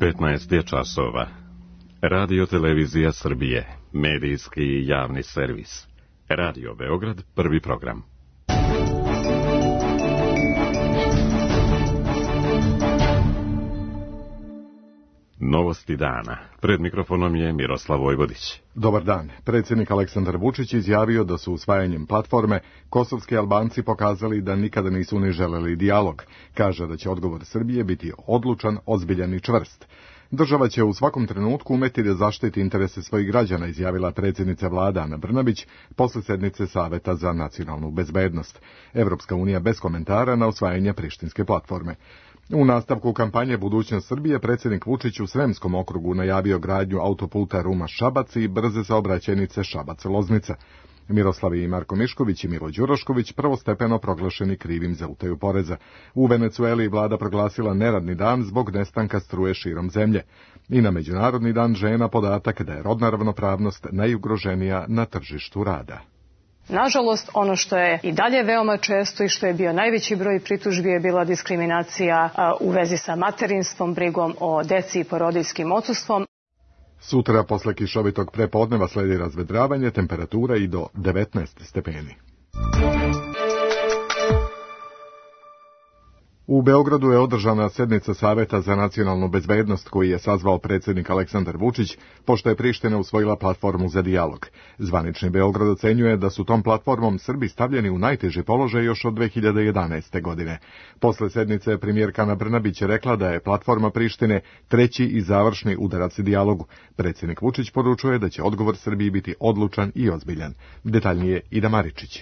15 je časova. Radio Televizija Srbije, medijski i javni servis. Radio Beograd, prvi program. Novosti dana. Pred mikrofonom je Miroslav Vojvodić. Dobar dan. Predsjednik Aleksandar Vučić izjavio da su usvajanjem platforme kosovski Albanci pokazali da nikada nisu ni želeli dijalog. Kaže da će odgovor Srbije biti odlučan, ozbiljan i čvrst. Država će u svakom trenutku umeti da zaštiti interese svojih građana, izjavila predsjednica vlade Ana Brnabić posle sednice Saveta za nacionalnu bezbednost. Evropska unija bez komentara na usvajanje prištinske platforme. U nastavku kampanje Budućnost Srbije predsjednik Vučić u Sremskom okrugu najavio gradnju autoputa Ruma-Šabac i brze saobraćajnice Šabac-Loznica. Miroslav i Marko Mišković i Milo Đurašković prvostepeno proglašeni krivim za utaju poreza. U Venecueli vlada proglasila neradni dan zbog nestanka struje širom zemlje. I na Međunarodni dan žena podatak da je rodna ravnopravnost najugroženija na tržištu rada. Nažalost, ono što je i dalje veoma često i što je bio najveći broj pritužbi je bila diskriminacija u vezi sa materinstvom, brigom o deci i porodiljskim odsustvom. Sutra posle kišovitog prepodneva sledi razvedravanje, temperatura i do 19 stepeni. U Beogradu je održana sednica Saveta za nacionalnu bezbednost koji je sazvao predsjednik Aleksandar Vučić, pošto je Priština usvojila platformu za dijalog. Zvanični Beograd ocenjuje da su tom platformom Srbi stavljeni u najteži položaj još od 2011. godine. Posle sednice premijerka Ana Brnabić je rekla da je platforma Prištine treći i završni udarac dijalogu. Predsjednik Vučić poručuje da će odgovor Srbiji biti odlučan i ozbiljan. Detaljnije Ida Maričić.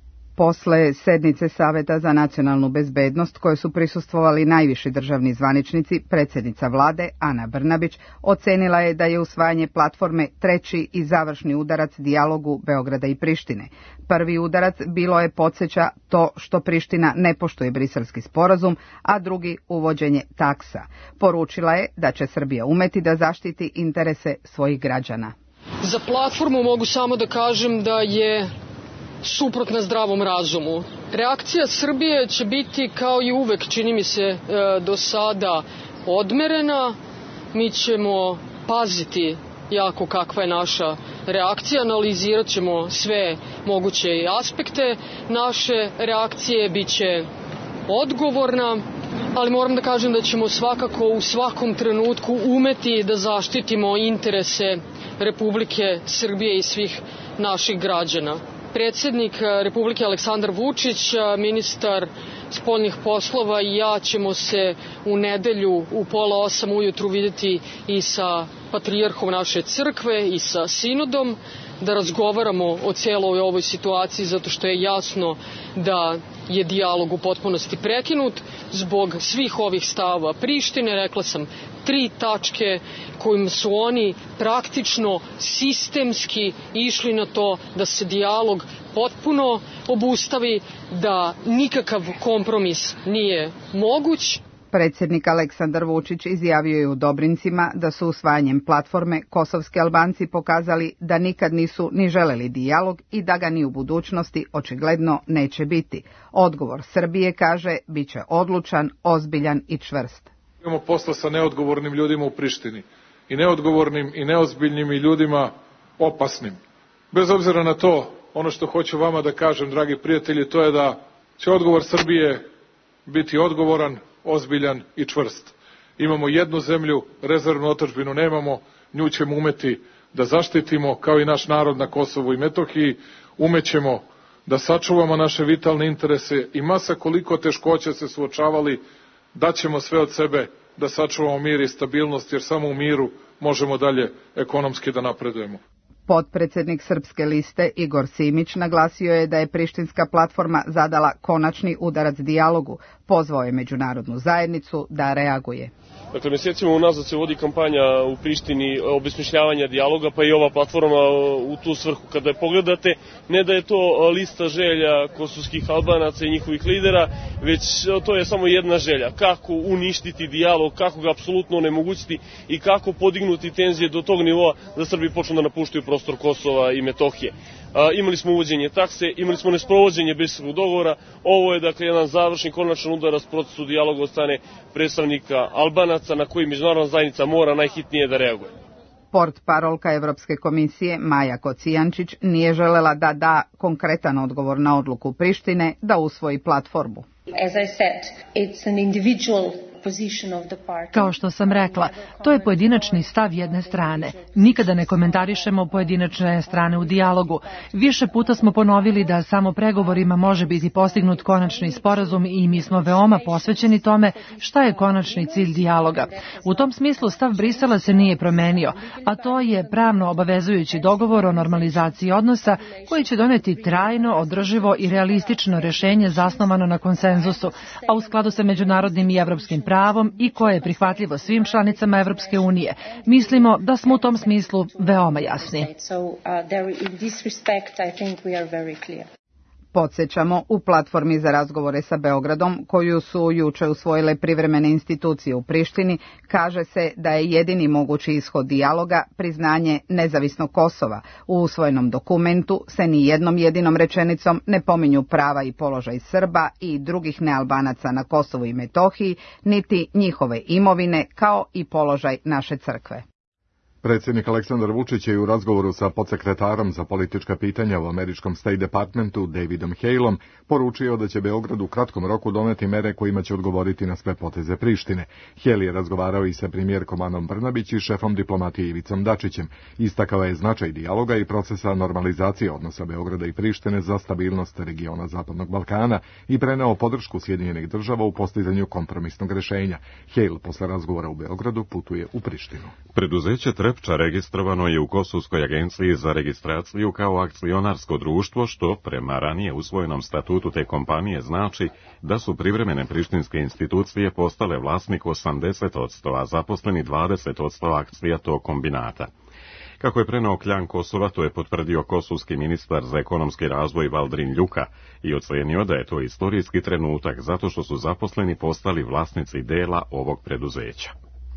Posle sednice Saveta za nacionalnu bezbednost koje su prisustvovali najviši državni zvaničnici, predsjednica vlade Ana Brnabić ocenila je da je usvajanje platforme treći i završni udarac dijalogu Beograda i Prištine. Prvi udarac bilo je, podsjeća, to što Priština ne poštuje Briselski sporazum, a drugi uvođenje taksa. Poručila je da će Srbija umeti da zaštiti interese svojih građana. Za platformu mogu samo da kažem da je suprotna zdravom razumu. Reakcija Srbije će biti, kao i uvek, čini mi se, do sada odmerena. Mi ćemo paziti jako kakva je naša reakcija, analizirat ćemo sve moguće aspekte naše reakcije, bit će odgovorna, ali moram da kažem da ćemo svakako u svakom trenutku umeti da zaštitimo interese Republike Srbije i svih naših građana. Predsjednik Republike Aleksandar Vučić, ministar spoljnih poslova i ja ćemo se u nedelju u 7:30 ujutru vidjeti i sa patrijarhom naše crkve i sa sinodom, da razgovaramo o celoj ovoj situaciji, zato što je jasno da je dijalog u potpunosti prekinut zbog svih ovih stavova Prištine. Rekla sam 3 tačke kojim su oni praktično sistemski išli na to da se dijalog potpuno obustavi, da nikakav kompromis nije moguć. Predsjednik Aleksandar Vučić izjavio je u Dobrincima da su usvajanjem platforme kosovski Albanci pokazali da nikad nisu ni želeli dijalog i da ga ni u budućnosti očigledno neće biti. Odgovor Srbije, kaže, bit će odlučan, ozbiljan i čvrst. Imamo posla sa neodgovornim ljudima u Prištini. I neodgovornim i neozbiljnim i ljudima opasnim. Bez obzira na to, ono što hoću vama da kažem, dragi prijatelji, to je da će odgovor Srbije biti odgovoran, ozbiljan i čvrst. Imamo jednu zemlju, rezervnu otadžbinu nemamo, nju ćemo umeti da zaštitimo, kao i naš narod na Kosovu i Metohiji, umećemo da sačuvamo naše vitalne interese i masa koliko teškoća se suočavali, daćemo sve od sebe da sačuvamo mir i stabilnost, jer samo u miru možemo dalje ekonomski da napredujemo. Potpredsjednik Srpske liste Igor Simić naglasio je da je prištinska platforma zadala konačni udarac dijalogu, pozvao je međunarodnu zajednicu da reaguje. Dakle, mjesecima unazad se vodi kampanja u Prištini obesmišljavanja dijaloga, pa i ova platforma u tu svrhu. Kada je pogledate, ne da je to lista želja kosovskih Albanaca i njihovih lidera, već to je samo jedna želja. Kako uništiti dijalog, kako ga apsolutno onemogućiti i kako podignuti tenzije do tog nivoa da Srbi počnu da napuštaju prostor prostor Kosova i Metohije. Imali smo uvođenje takse, imali smo nesprovođenje Briselskog dogovora. Ovo je dakle jedan završni konačan udarac procesu dijaloga od strane predstavnika Albanaca na koji međunarodna zajednica mora najhitnije da reaguje. Portparolka Evropske komisije Maja Kocijančić nije želela da da konkretan odgovor na odluku Prištine da usvoji platformu. Kao što sam rekla, to je pojedinačni stav jedne strane. Nikada ne komentarišemo pojedinačne strane u dijalogu. Više puta smo ponovili da samo pregovorima može biti postignut konačni sporazum i mi smo veoma posvećeni tome šta je konačni cilj dijaloga. U tom smislu stav Brisela se nije promenio, a to je pravno obavezujući dogovor o normalizaciji odnosa koji će doneti trajno, održivo i realistično rješenje zasnovano na konsenzusu, a u skladu sa međunarodnim i evropskim pravom i koje je prihvatljivo svim članicama Evropske unije. Mislimo da smo u tom smislu veoma jasni. Podsjećamo, u platformi za razgovore sa Beogradom, koju su juče usvojile privremene institucije u Prištini, kaže se da je jedini mogući ishod dijaloga priznanje nezavisnog Kosova. U usvojenom dokumentu se ni jednom jedinom rečenicom ne pominju prava i položaj Srba i drugih nealbanaca na Kosovu i Metohiji, niti njihove imovine, kao i položaj naše crkve. Predsjednik Aleksandar Vučić je u razgovoru sa podsekretarom za politička pitanja u američkom State Departmentu Davidom Halom poručio da će Beograd u kratkom roku doneti mere kojima će odgovoriti na sve poteze Prištine. Hale je razgovarao i sa premijerkom Anom Brnabić i šefom diplomatije Ivicom Dačićem. Istakao je značaj dijaloga i procesa normalizacije odnosa Beograda i Prištine za stabilnost regiona Zapadnog Balkana i preneo podršku Sjedinjenih država u postizanju kompromisnog rješenja. Hale posle razgovora u Beogradu putuje u Prištinu. Preduzeće Trepča registrovano je u Kosovskoj agenciji za registraciju kao akcionarsko društvo, što prema ranije usvojenom statutu te kompanije znači da su privremene prištinske institucije postale vlasnik 80%, a zaposleni 20% akcija tog kombinata. Kako je preneo Kljan Kosova, to je potvrdio kosovski ministar za ekonomski razvoj Valdrin Ljuka i ocenio da je to istorijski trenutak zato što su zaposleni postali vlasnici dela ovog preduzeća.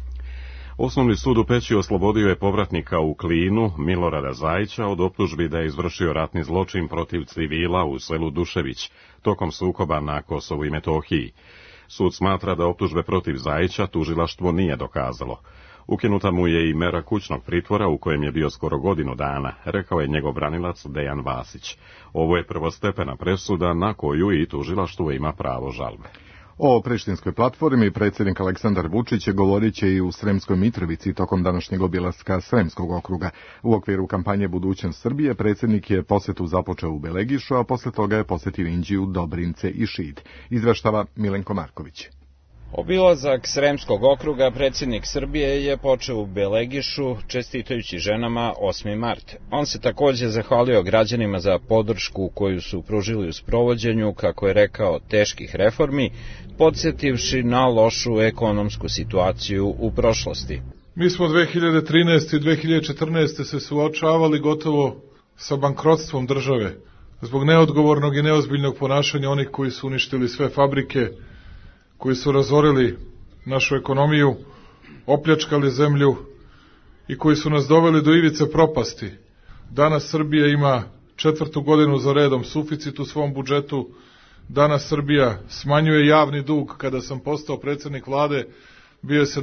Osnovni sud u Peći oslobodio je povratnika u Klinu, Milorada Zajića, od optužbi da je izvršio ratni zločin protiv civila u selu Dušević, tokom sukoba na Kosovu i Metohiji. Sud smatra da optužbe protiv Zajića tužilaštvo nije dokazalo. Ukinuta mu je i mera kućnog pritvora u kojem je bio skoro godinu dana, rekao je njegov branilac Dejan Vasić. Ovo je prvostepena presuda na koju i tužilaštvo ima pravo žalbe. O prištinskoj platformi predsjednik Aleksandar Vučić govorit će i u Sremskoj Mitrovici tokom današnjeg obilaska Sremskog okruga. U okviru kampanje Budućnost Srbije predsjednik je posjetu započeo u Belegišu, a posle toga je posjetio Inđiju, Dobrince i Šid. Izveštava Milenko Marković. Obilazak Sremskog okruga predsjednik Srbije je počeo u Belegišu čestitajući ženama 8. mart. On se također zahvalio građanima za podršku koju su pružili u sprovođenju, kako je rekao, teških reformi, podsjetivši na lošu ekonomsku situaciju u prošlosti. Mi smo 2013. i 2014. se suočavali gotovo sa bankrotstvom države zbog neodgovornog i neozbiljnog ponašanja onih koji su uništili sve fabrike, koji su razorili našu ekonomiju, opljačkali zemlju i koji su nas doveli do ivice propasti. Danas Srbija ima 4. godinu za redom suficit u svom budžetu. Danas Srbija smanjuje javni dug. Kada sam postao predsjednik vlade, bio je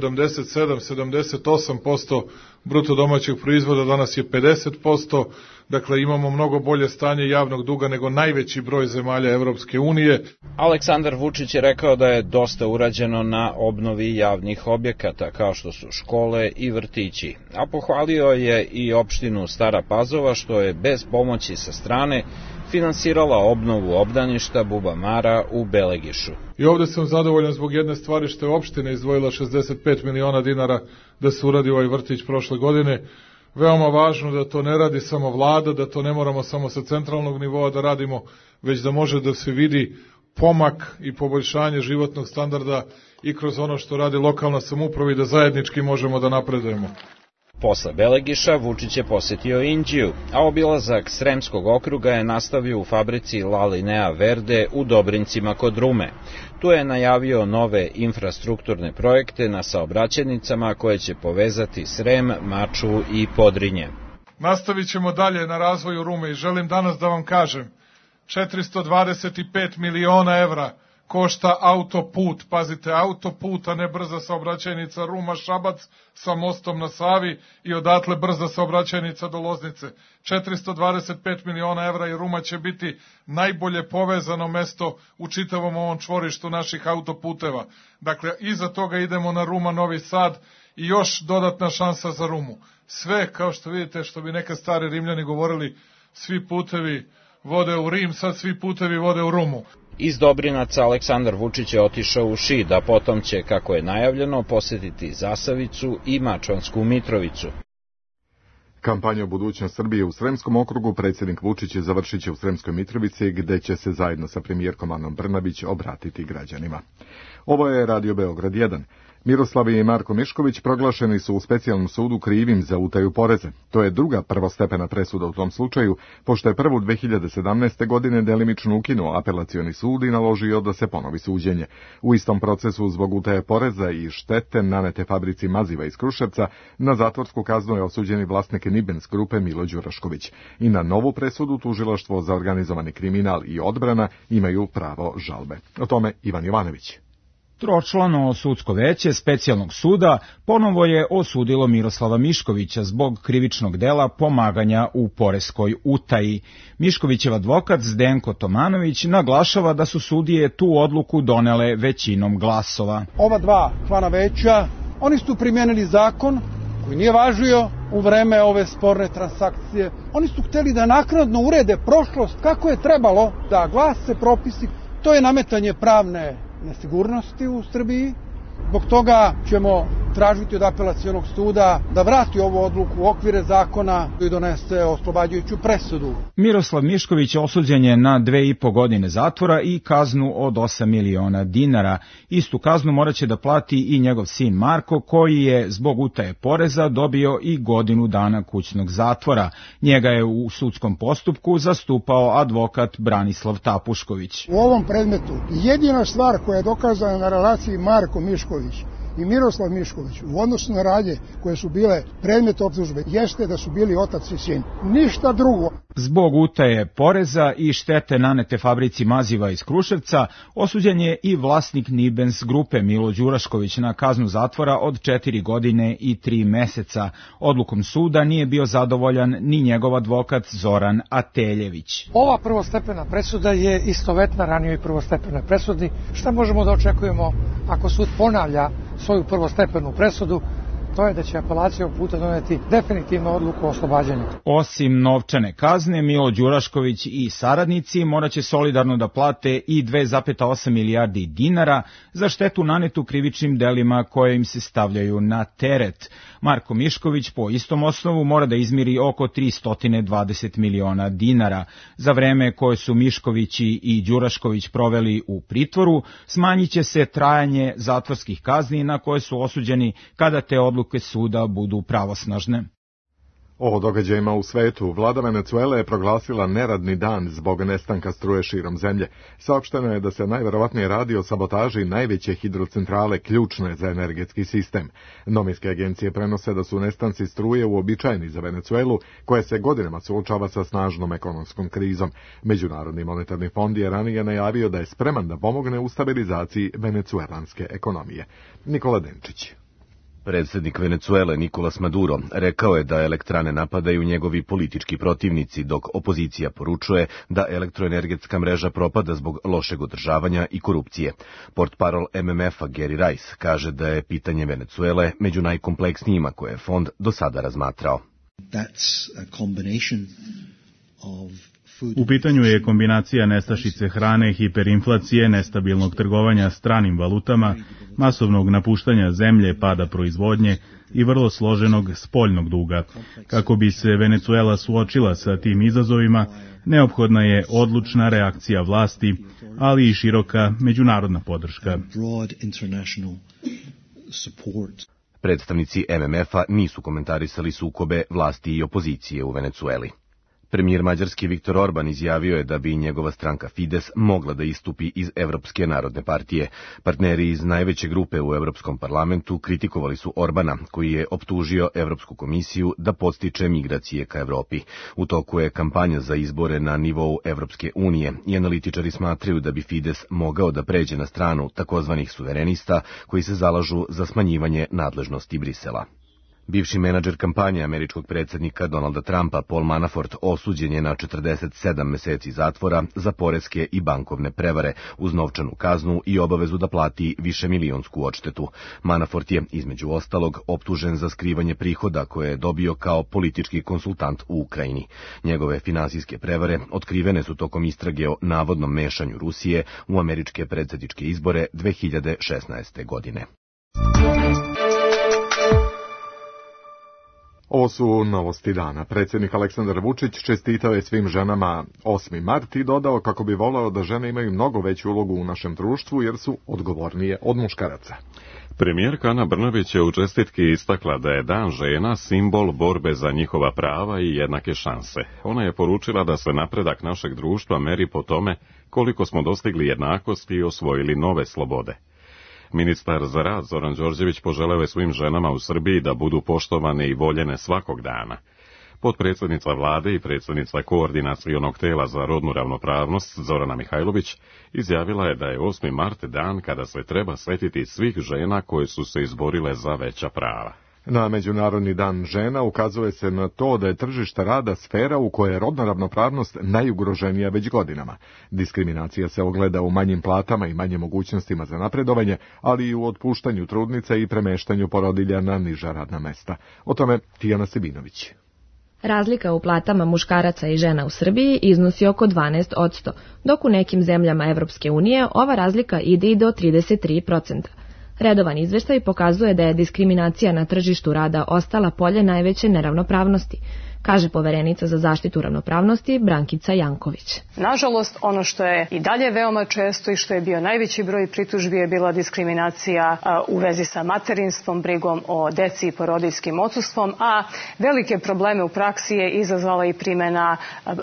77-78% bruto domaćeg proizvoda, danas je 50%, dakle imamo mnogo bolje stanje javnog duga nego najveći broj zemalja Evropske unije. Aleksandar Vučić je rekao da je dosta urađeno na obnovi javnih objekata, kao što su škole i vrtići, a pohvalio je i opštinu Stara Pazova, što je bez pomoći sa strane finansirala obnovu obdaništa Bubamara u Belegišu. I ovdje sam zadovoljan zbog jedne stvari što je opština izdvojila 65 miliona dinara da se uradi ovaj vrtić prošle godine. Veoma važno da to ne radi samo vlada, da to ne moramo samo sa centralnog nivoa da radimo, već da može da se vidi pomak i poboljšanje životnog standarda i kroz ono što radi lokalna samouprava i da zajednički možemo da napredujemo. Posle Belegiša Vučić je posjetio Inđiju, a obilazak Sremskog okruga je nastavio u fabrici La Linea Verde u Dobrincima kod Rume. Tu je najavio nove infrastrukturne projekte na saobraćajnicama koje će povezati Srem, Mačvu i Podrinje. Nastavit ćemo dalje na razvoju Rume i želim danas da vam kažem, 425 miliona evra košta autoput, pazite, autoput, a ne brza saobraćajnica Ruma-Šabac sa mostom na Savi i odatle brza saobraćajnica do Loznice. 425 miliona evra i Ruma će biti najbolje povezano mesto u čitavom ovom čvorištu naših autoputeva. Dakle, iza toga idemo na Ruma-Novi Sad i još dodatna šansa za Rumu. Sve, kao što vidite, što bi neka stari Rimljani govorili, svi putevi vode u Rim, sad svi putevi vode u Rumu. Iz Dobrinaca Aleksandar Vučić je otišao u Šid, a potom će, kako je najavljeno, posetiti Zasavicu i Mačvansku Mitrovicu. Kampanju budućnost Srbije u Sremskom okrugu predsjednik Vučić završit će u Sremskoj Mitrovici, gde će se zajedno sa premijerkom Anom Brnabić obratiti građanima. Ovo je Radio Beograd 1. Miroslav i Marko Mišković proglašeni su u specijalnom sudu krivim za utaju poreza. To je druga prvostepena presuda u tom slučaju, pošto je prvu 2017. godine delimično ukinuo apelacioni sud i naložio da se ponovi suđenje. U istom procesu zbog utaje poreza i štete nanete fabrici maziva iz Kruševca, na zatvorsku kaznu je osuđeni vlasnik Nibens grupe Milo Đurašković. I na novu presudu tužilaštvo za organizovani kriminal i odbrana imaju pravo žalbe. O tome Ivan Jovanović. Tročlano sudsko veće specijalnog suda ponovo je osudilo Miroslava Miškovića zbog krivičnog dela pomaganja u poreskoj utaji. Miškovićev advokat Zdenko Tomanović naglašava da su sudije tu odluku donele većinom glasova. Ova dva člana veća, oni su primijenili zakon koji nije važio u vreme ove sporne transakcije. Oni su hteli da naknadno urede prošlost kako je trebalo da glase propisi. To je nametanje pravne nesigurnosti u Srbiji. Zbog toga ćemo tražiti od apelacionog suda da vrati ovu odluku u okvire zakona i donese oslobađajuću presudu. Miroslav Mišković osuđen je na 2,5 godine zatvora i kaznu od 8 miliona dinara. Istu kaznu moraće da plati i njegov sin Marko, koji je zbog utaje poreza dobio i godinu dana kućnog zatvora. Njega je u sudskom postupku zastupao advokat Branislav Tapušković. U ovom predmetu jedina stvar koja je dokazana na relaciji Marko Mišković i Miroslav Mišković u odnosu na radnje koje su bile predmet optužbe jeste da su bili otac i sin. Ništa drugo. Zbog utaje poreza i štete nanete fabrici maziva iz Kruševca osuđen je i vlasnik Nibens grupe Milo Đurašković na kaznu zatvora od 4 godine i 3 meseca. Odlukom suda nije bio zadovoljan ni njegov advokat Zoran Ateljević. Ova prvostepena presuda je istovetna ranijoj prvostepenoj presudi. Šta možemo da očekujemo ako sud ponavlja svoju prvostepenu presudu? To je da će apelacijom puta doneti definitivnu odluku o oslobađanju. Osim novčane kazne, Milo Đurašković i saradnici moraće solidarno da plate i 2,8 milijardi dinara za štetu nanetu krivičnim delima koje im se stavljaju na teret. Marko Mišković po istom osnovu mora da izmiri oko 320 miliona dinara. Za vreme koje su Miškovići i Đurašković proveli u pritvoru, smanjit će se trajanje zatvorskih kazni na koje su osuđeni kada te odluke suda budu pravosnažne. O događajima u svetu, vlada Venecuele je proglasila neradni dan zbog nestanka struje širom zemlje. Saopšteno je da se najverovatnije radi o sabotaži najveće hidrocentrale ključne za energetski sistem. Novinske agencije prenose da su nestanci struje uobičajeni za Venecuelu, koja se godinama suočava sa snažnom ekonomskom krizom. Međunarodni monetarni fond je ranije najavio da je spreman da pomogne u stabilizaciji venecuelanske ekonomije. Nikola Denčić. Predsjednik Venecuele Nicolas Maduro rekao je da elektrane napadaju njegovi politički protivnici, dok opozicija poručuje da elektroenergetska mreža propada zbog lošeg održavanja i korupcije. Portparol MMF-a Gary Rice kaže da je pitanje Venecuele među najkompleksnijima koje je fond do sada razmatrao. U pitanju je kombinacija nestašice hrane, hiperinflacije, nestabilnog trgovanja stranim valutama, masovnog napuštanja zemlje, pada proizvodnje i vrlo složenog spoljnog duga. Kako bi se Venecuela suočila sa tim izazovima, neophodna je odlučna reakcija vlasti, ali i široka međunarodna podrška. Predstavnici MMF-a nisu komentarisali sukobe vlasti i opozicije u Venecueli. Premijer Mađarski Viktor Orban izjavio je da bi njegova stranka Fides mogla da istupi iz Evropske narodne partije. Partneri iz najveće grupe u Evropskom parlamentu kritikovali su Orbana, koji je optužio Evropsku komisiju da podstiče migracije ka Evropi. U toku je kampanja za izbore na nivou Evropske unije i analitičari smatraju da bi Fides mogao da pređe na stranu takozvanih suverenista koji se zalažu za smanjivanje nadležnosti Brisela. Bivši menadžer kampanje američkog predsjednika Donalda Trumpa, Paul Manafort, osuđen je na 47 meseci zatvora za poreske i bankovne prevare, uz novčanu kaznu i obavezu da plati višemilionsku odštetu. Manafort je, između ostalog, optužen za skrivanje prihoda koje je dobio kao politički konsultant u Ukrajini. Njegove finansijske prevare otkrivene su tokom istrage o navodnom mešanju Rusije u američke predsjedničke izbore 2016. godine. Ovo su novosti dana. Predsjednik Aleksandar Vučić čestitao je svim ženama 8. mart i dodao kako bi voleo da žene imaju mnogo veću ulogu u našem društvu jer su odgovornije od muškaraca. Premijerka Ana Brnabić je u čestitki istakla da je Dan žena simbol borbe za njihova prava i jednake šanse. Ona je poručila da se napredak našeg društva meri po tome koliko smo dostigli jednakosti i osvojili nove slobode. Ministar za rad Zoran Đorđević poželeo je svim ženama u Srbiji da budu poštovane i voljene svakog dana. Potpredsjednica vlade i predsjednica koordinacionog tela za rodnu ravnopravnost Zorana Mihajlović izjavila je da je 8. mart dan kada se treba sjetiti svih žena koje su se izborile za veća prava. Na Međunarodni dan žena ukazuje se na to da je tržište rada sfera u kojoj je rodna ravnopravnost najugroženija već godinama. Diskriminacija se ogleda u manjim platama i manje mogućnostima za napredovanje, ali i u otpuštanju trudnica i premeštanju porodilja na niža radna mesta. O tome Tijana Sebinović. Razlika u platama muškaraca i žena u Srbiji iznosi oko 12%, dok u nekim zemljama Evropske unije ova razlika ide i do 33%. Redovan izveštaj pokazuje da je diskriminacija na tržištu rada ostala polje najveće neravnopravnosti, kaže poverenica za zaštitu ravnopravnosti Brankica Janković. Nažalost, ono što je i dalje veoma često i što je bio najveći broj pritužbi je bila diskriminacija u vezi sa materinstvom, brigom o deci i porodiljskim odsustvom, a velike probleme u praksi je izazvala i primjena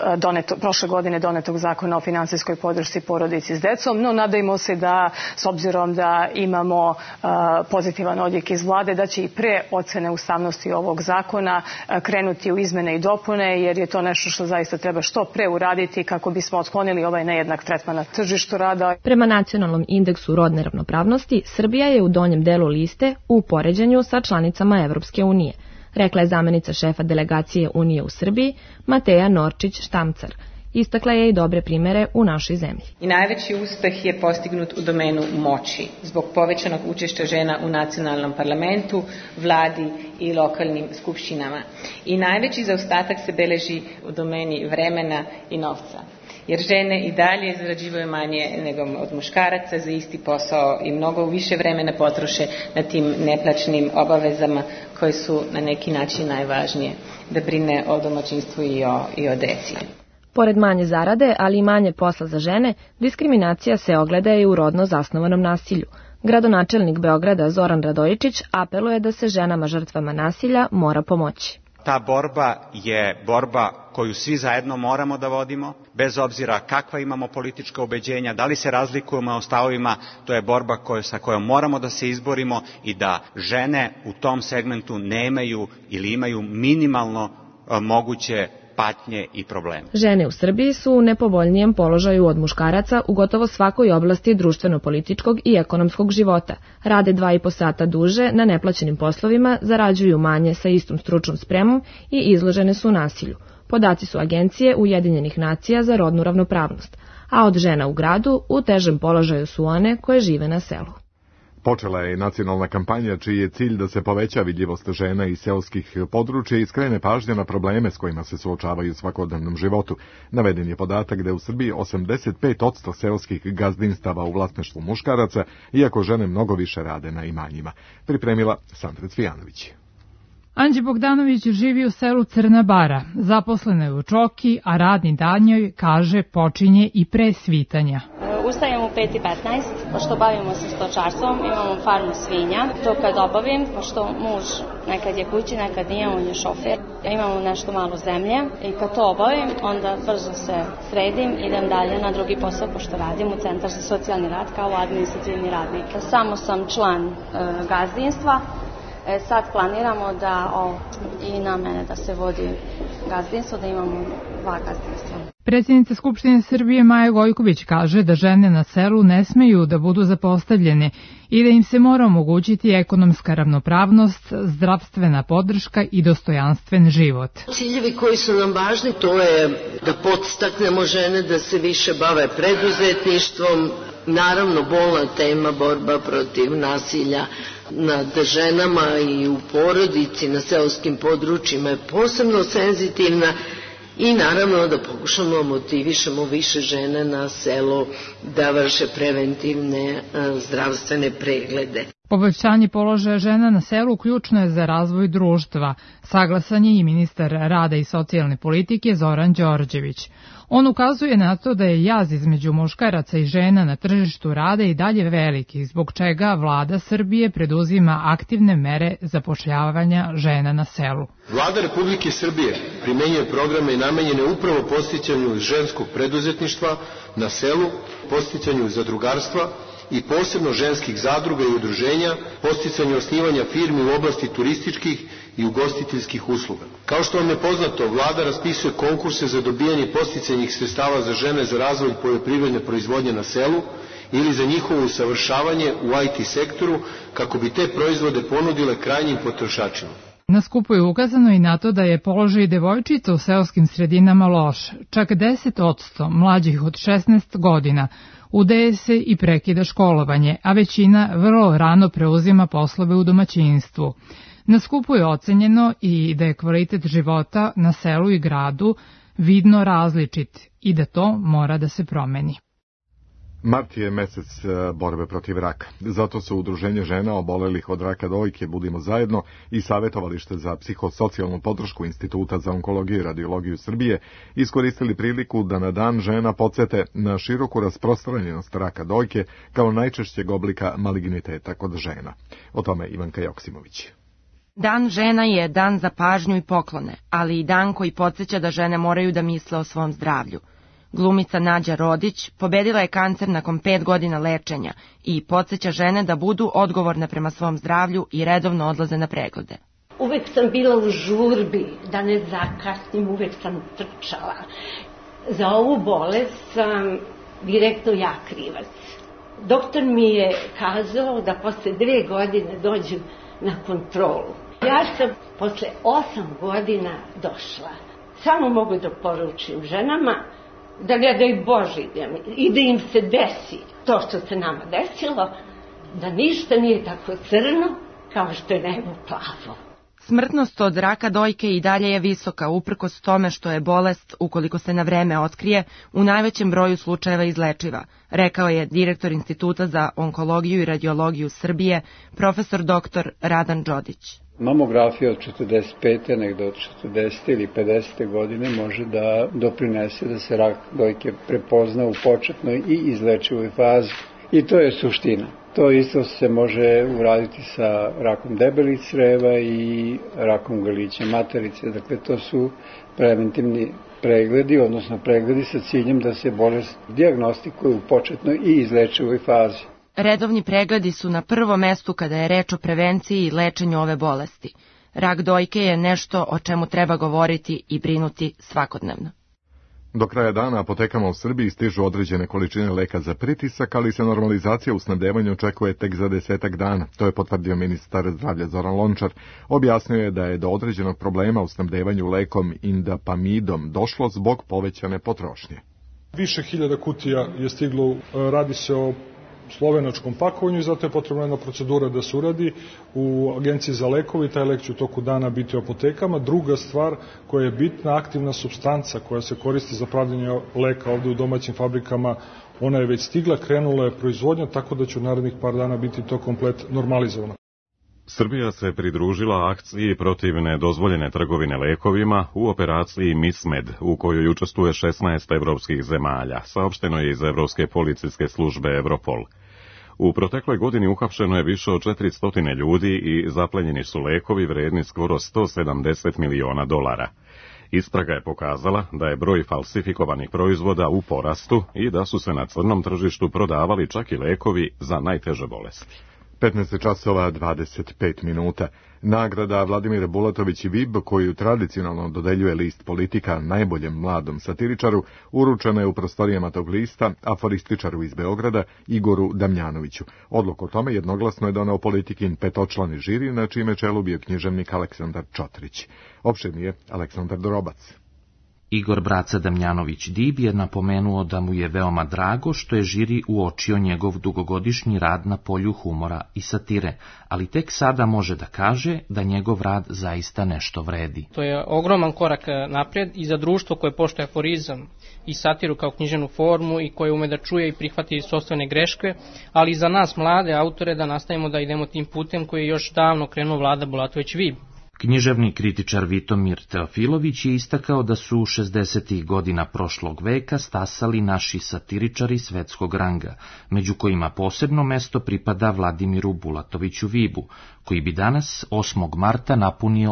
prošle godine donetog zakona o finansijskoj podršci porodici s decom, no nadajmo se da, s obzirom da imamo pozitivan odjek iz vlade, da će i pre ocene ustavnosti ovog zakona krenuti u izmene i dopune, jer je to nešto što zaista treba što pre uraditi kako bismo otklonili ovaj nejednak tretman na tržištu rada. Prema nacionalnom indeksu rodne ravnopravnosti, Srbija je u donjem delu liste u poređenju sa članicama Evropske unije, rekla je zamenica šefa delegacije Unije u Srbiji, Mateja Norčić-Štamcar. Istakla je i dobre primere u našoj zemlji. I najveći uspeh je postignut u domenu moći, zbog povećanog učešća žena u nacionalnom parlamentu, vladi i lokalnim skupštinama. I najveći zaostatak se beleži u domeni vremena i novca, jer žene i dalje zarađuju manje nego od muškaraca za isti posao i mnogo više vremena potroše na tim neplaćenim obavezama koje su na neki način najvažnije, da brine o domaćinstvu i o deci. Pored manje zarade, ali i manje posla za žene, diskriminacija se ogleda i u rodno zasnovanom nasilju. Gradonačelnik Beograda Zoran Radojičić apeluje da se ženama žrtvama nasilja mora pomoći. Ta borba je borba koju svi zajedno moramo da vodimo, bez obzira kakva imamo politička ubeđenja, da li se razlikujemo o stavovima, to je borba sa kojom moramo da se izborimo i da žene u tom segmentu nemaju ili imaju minimalno moguće patnje i probleme. Žene u Srbiji su u nepovoljnijem položaju od muškaraca u gotovo svakoj oblasti društveno-političkog i ekonomskog života. Rade 2,5 sata duže na neplaćenim poslovima, zarađuju manje sa istom stručnom spremom i izložene su nasilju. Podaci su Agencije Ujedinjenih nacija za rodnu ravnopravnost, a od žena u gradu u težem položaju su one koje žive na selu. Počela je nacionalna kampanja čiji je cilj da se poveća vidljivost žena iz seoskih područja i skrene pažnja na probleme s kojima se suočavaju u svakodnevnom životu. Naveden je podatak da je u Srbiji 85% seoskih gazdinstava u vlasništvu muškaraca, iako žene mnogo više rade na imanjima. Pripremila Sandra Cvijanović. Anđe Bogdanović živi u selu Crna Bara. Zaposlena je u Čoki, a radni dan joj, kaže, počinje i pre svitanja. Ustajem u 5:15, pošto bavimo se stočarstvom, imamo farmu svinja. To kad obavim, pošto muž nekad je kući, nekad nije, on je šofer. Ja imamo nešto malo zemlje i kad to obavim, onda brzo se sredim, idem dalje na drugi posao, pošto radim u Centar za socijalni rad kao administrativni radnik. Samo sam član gazdinstva. Sad planiramo da i na mene da se vodi gazdinstvo, da imamo 2 gazdinstva. Predsjednica Skupštine Srbije Maja Gojković kaže da žene na selu ne smeju da budu zapostavljene i da im se mora omogućiti ekonomska ravnopravnost, zdravstvena podrška i dostojanstven život. Ciljevi koji su nam važni, to je da podstaknemo žene da se više bave preduzetništvom, naravno bolna tema borba protiv nasilja nad ženama i u porodici na seoskim područjima je posebno senzitivna i naravno da pokušamo da motivišemo više žene na selu da vrše preventivne zdravstvene preglede. Poboljšanje položaja žena na selu ključno je za razvoj društva, saglasan je i ministar rada i socijalne politike Zoran Đorđević. On ukazuje na to da je jaz između muškaraca i žena na tržištu rada i dalje veliki, zbog čega vlada Srbije preduzima aktivne mere zapošljavanja žena na selu. Vlada Republike Srbije primenjuje programe namenjene upravo podsticanju ženskog preduzetništva na selu, podsticanju zadrugarstva i posebno ženskih zadruga i udruženja, podsticanju osnivanja firmi u oblasti turističkih i ugostiteljskih usluga. Kao što vam je poznato, vlada raspisuje konkurse za dobijanje podsticajnih sredstava za žene za razvoj poljoprivredne proizvodnje na selu ili za njihovo usavršavanje u IT sektoru kako bi te proizvode ponudile krajnjim potrošačima. Na skupu je ukazano i na to da je položaj devojčica u seoskim sredinama loš. Čak 10% mlađih od 16 godina udaje se i prekida školovanje, a većina vrlo rano preuzima poslove u domaćinstvu. Na skupu je ocenjeno i da je kvalitet života na selu i gradu vidno različit i da to mora da se promeni. Mart je mesec borbe protiv raka. Zato su Udruženje žena obolelih od raka dojke Budimo zajedno i Savjetovalište za psihosocijalnu podršku Instituta za onkologiju i radiologiju Srbije iskoristili priliku da na Dan žena podsete na široku rasprostranjenost raka dojke kao najčešćeg oblika maligniteta kod žena. O tome Ivanka Joksimović. Dan žena je dan za pažnju i poklone, ali i dan koji podsjeća da žene moraju da misle o svom zdravlju. Glumica Nađa Rodić pobedila je kancer nakon 5 godina lečenja i podsjeća žene da budu odgovorne prema svom zdravlju i redovno odlaze na preglede. Uvek sam bila u žurbi, da ne zakasnim, uvek sam trčala. Za ovu bolest sam direktno ja krivac. Doktor mi je kazao da posle 2 godine dođem na kontrolu. Ja sam posle 8 godina došla. Samo mogu da poručim ženama da ne daj Bože i da im se desi to što se nama desilo, da ništa nije tako crno kao što je nebo plavo. Smrtnost od raka dojke i dalje je visoka, uprkos tome što je bolest, ukoliko se na vreme otkrije, u najvećem broju slučajeva izlečiva, rekao je direktor Instituta za onkologiju i radiologiju Srbije, profesor dr. Radan Đodić. Mamografija od 45. negde od 40. ili 50. godine može da doprinese da se rak dojke prepozna u početnoj i izlečivoj fazi. I to je suština. To isto se može uraditi sa rakom debelih creva i rakom grlića materice. Dakle, to su preventivni pregledi, odnosno pregledi sa ciljem da se bolest dijagnostikuje u početnoj i izlečivoj fazi. Redovni pregledi su na prvom mestu kada je reč o prevenciji i lečenju ove bolesti. Rak dojke je nešto o čemu treba govoriti i brinuti svakodnevno. Do kraja dana apotekama u Srbiji stižu određene količine leka za pritisak, ali se normalizacija u snabdevanju očekuje tek za 10 dana. To je potvrdio ministar zdravlja Zoran Lončar. Objasnio je da je do određenog problema u snabdevanju lekom indapamidom došlo zbog povećane potrošnje. Više hiljada kutija je stiglo, radi se o slovenačkom pakovanju i zato je potrebna jedna procedura da se uradi u Agenciji za lekove i taj lek će u toku dana biti u apotekama. Druga stvar koja je bitna, aktivna supstanca koja se koristi za pravljenje leka ovde u domaćim fabrikama, ona je već stigla, krenula je proizvodnja, tako da će u narednih par dana biti to komplet normalizovano. Srbija se pridružila akciji protiv nedozvoljene trgovine lekovima u operaciji MISMED, u kojoj učestvuje 16 evropskih zemalja, saopšteno je iz Evropske policijske službe Europol. U protekloj godini uhapšeno je više od 400 ljudi i zaplenjeni su lekovi vredni skoro $170 miliona. Istraga je pokazala da je broj falsifikovanih proizvoda u porastu i da su se na crnom tržištu prodavali čak i lekovi za najteže bolesti. 15 časova 25 minuta. Nagrada Vladimir Bulatović Vib, koju tradicionalno dodeljuje list Politika najboljem mladom satiričaru, uručena je u prostorijama tog lista aforističaru iz Beograda Igoru Damjanoviću. Odluku o tome jednoglasno je doneo Politikin petočlani žiri, na čime čelu bio književnik Aleksandar Čotrić. Opširnije Aleksandar Dorobac. Igor Braca Damjanović-Dib je napomenuo da mu je veoma drago što je žiri uočio njegov dugogodišnji rad na polju humora i satire, ali tek sada može da kaže da njegov rad zaista nešto vredi. To je ogroman korak naprijed i za društvo koje poštuje aforizam i satiru kao književnu formu i koje ume da čuje i prihvati sopstvene greške, ali i za nas mlade autore da nastavimo da idemo tim putem koji je još davno krenuo Vlada Bulatović-Vib. Književni kritičar Vitomir Teofilović je istakao da su 60. godina prošlog veka stasali naši satiričari svetskog ranga, među kojima posebno mesto pripada Vladimiru Bulatoviću Vibu, koji bi danas 8. marta napunio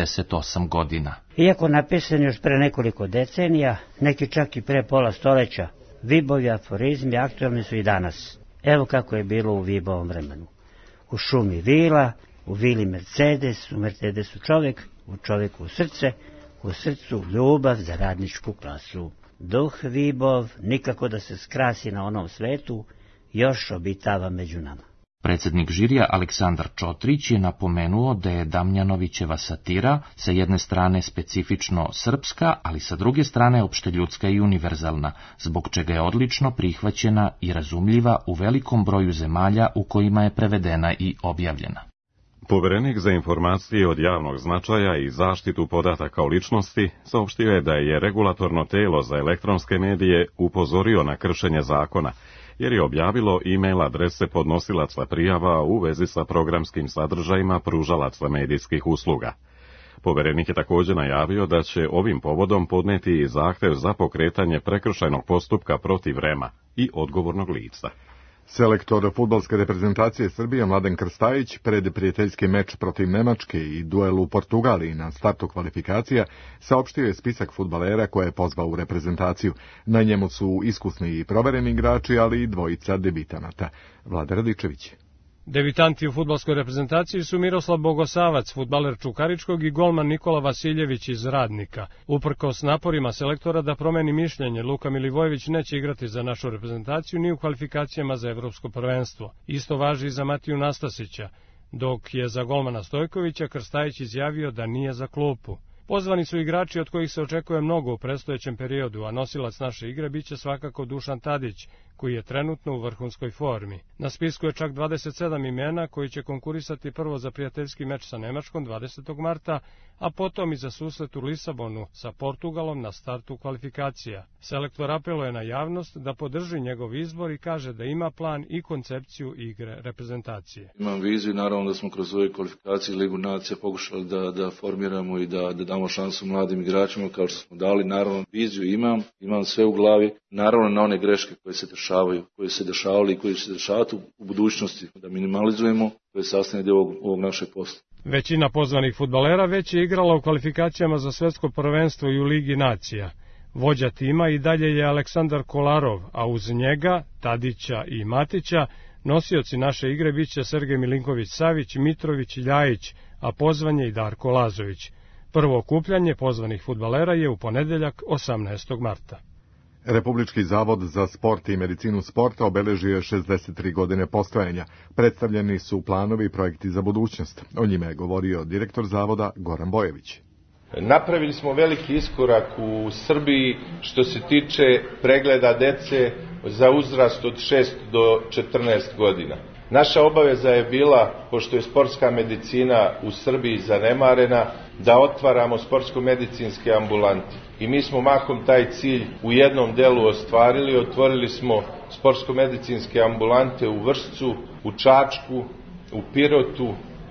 88 godina. Iako napisan još pre nekoliko decenija, neki čak i pre pola stoleća, Vibovi aforizmi aktualni su i danas. Evo kako je bilo u Vibovom vremenu. U šumi vila, u vili Mercedes, u Mercedesu čovjek, u čovjeku srce, u srcu ljubav za radničku klasu. Duh Vibov, nikako da se skrasi na onom svetu, još obitava među nama. Predsjednik žirija Aleksandar Čotrić je napomenuo da je Damjanovićeva satira sa jedne strane specifično srpska, ali sa druge strane opšteljudska i univerzalna, zbog čega je odlično prihvaćena i razumljiva u velikom broju zemalja u kojima je prevedena i objavljena. Poverenik za informacije od javnog značaja i zaštitu podataka o ličnosti saopštio je da je regulatorno telo za elektronske medije upozorio na kršenje zakona, jer je objavilo e-mail adrese podnosilaca prijava u vezi sa programskim sadržajima pružalaca medijskih usluga. Poverenik je također najavio da će ovim povodom podneti i zahtev za pokretanje prekršajnog postupka protiv REM-a i odgovornog lica. Selektor fudbalske reprezentacije Srbije Mladen Krstajić pred prijateljski meč protiv Nemačke i duel u Portugaliji na startu kvalifikacija saopštio je spisak fudbalera koje je pozvao u reprezentaciju. Na njemu su iskusni i provereni igrači, ali i dvojica debitanata. Vlada Radičević. Debitanti u fudbalskoj reprezentaciji su Miroslav Bogosavac, fudbaler Čukaričkog, i golman Nikola Vasiljević iz Radnika. Uprkos naporima selektora da promeni mišljenje, Luka Milivojević neće igrati za našu reprezentaciju ni u kvalifikacijama za evropsko prvenstvo. Isto važi i za Matiju Nastasića, dok je za golmana Stojkovića Krstajić izjavio da nije za klupu. Pozvani su igrači od kojih se očekuje mnogo u predstojećem periodu, a nosilac naše igre biće svakako Dušan Tadić, koji je trenutno u vrhunskoj formi. Na spisku je čak 27 imena koji će konkurisati prvo za prijateljski meč sa Nemačkom 20. marta, a potom i za susret u Lisabonu sa Portugalom na startu kvalifikacija. Selektor apeluje na javnost da podrži njegov izbor i kaže da ima plan i koncepciju igre reprezentacije. Imam viziju, naravno da smo kroz ove kvalifikacije Ligu nacija pokušali da formiramo i da damo šansu mladim igračima kao što smo dali. Naravno viziju imam sve u glavi, naravno na one greške koje se dešavaju, koje se dešavali i koje će se dešavati u budućnosti, da minimalizujemo, to je sastavni dio ovog našeg posla. Većina pozvanih fudbalera već je igrala u kvalifikacijama za svetsko prvenstvo i u Ligi nacija. Vođa tima i dalje je Aleksandar Kolarov, a uz njega, Tadića i Matića, nosioci naše igre biće Sergej Milinković-Savić, Mitrović i Ljajić, a pozvan je i Darko Lazović. Prvo okupljanje pozvanih fudbalera je u ponedeljak 18. marta. Republički zavod za sport i medicinu sporta obeležio je 63 godine postojanja. Predstavljeni su planovi i projekti za budućnost. O njima je govorio direktor zavoda Goran Bojević. Napravili smo veliki iskorak u Srbiji što se tiče pregleda dece za uzrast od 6 do 14 godina. Naša obaveza je bila, pošto je sportska medicina u Srbiji zanemarena, da otvaramo sportsko-medicinske ambulante. I mi smo mahom taj cilj u jednom delu ostvarili. Otvorili smo sportsko-medicinske ambulante u Vršcu, u Čačku, u Pirotu,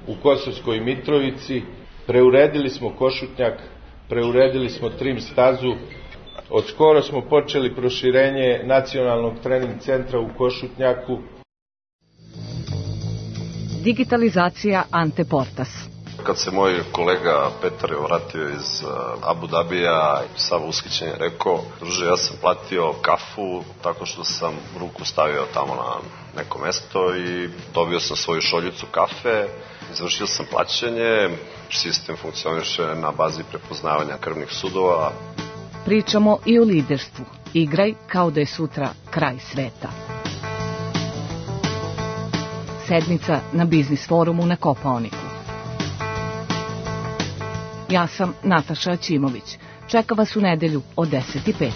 u Kosovskoj Mitrovici, preuredili smo Košutnjak, preuredili smo trim stazu, od skoro smo počeli proširenje nacionalnog trening centra u Košutnjaku. Digitalizacija Ante Portas. Kad se moj kolega Petar je vratio iz Abu Dabija, sav ushićen je rekao, druže, ja sam platio kafu tako što sam ruku stavio tamo na neko mesto i dobio sam svoju šoljicu kafe, izvršio sam plaćanje, sistem funkcioniše na bazi prepoznavanja krvnih sudova. Pričamo i o liderstvu. Igraj kao da je sutra kraj sveta. Sednica na Biznis forumu na Kopaoniku. Ja sam Nataša Ćimović. Čeka vas u nedelju od 10:05.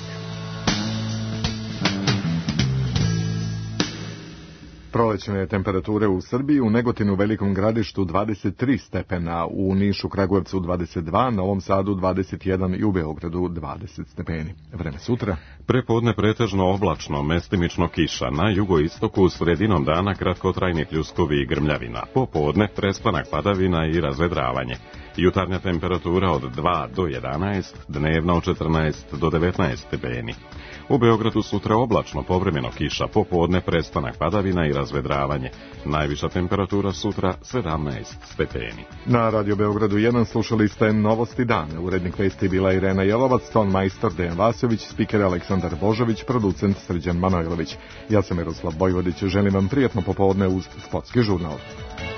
Prolećne temperature u Srbiji, u Negotinu, Velikom Gradištu 23 stepena, u Nišu, Kragujevcu 22, Novom Sadu 21 i u Beogradu 20 stepeni. Vreme sutra. Prepodne pretežno oblačno, mestimično kiša, na jugoistoku sredinom dana kratkotrajni pljuskovi i grmljavina, popodne prespanak padavina i razvedravanje. Jutarnja temperatura od 2 do 11, dnevna od 14 do 19 stepeni. U Beogradu sutra oblačno, povremeno kiša, popodne prestanak padavina i razvedravanje. Najviša temperatura sutra 17 stepeni. Na Radio Beogradu 1 slušali ste Novosti dana. Urednik vesti bila Irena Jelovac, ton majstor Dejan Vasović, spiker Aleksandar Božović, producent Srđan Manojlović. Ja sam Miroslav Bojvodić, želim vam prijatno popodne uz Sportski žurnal.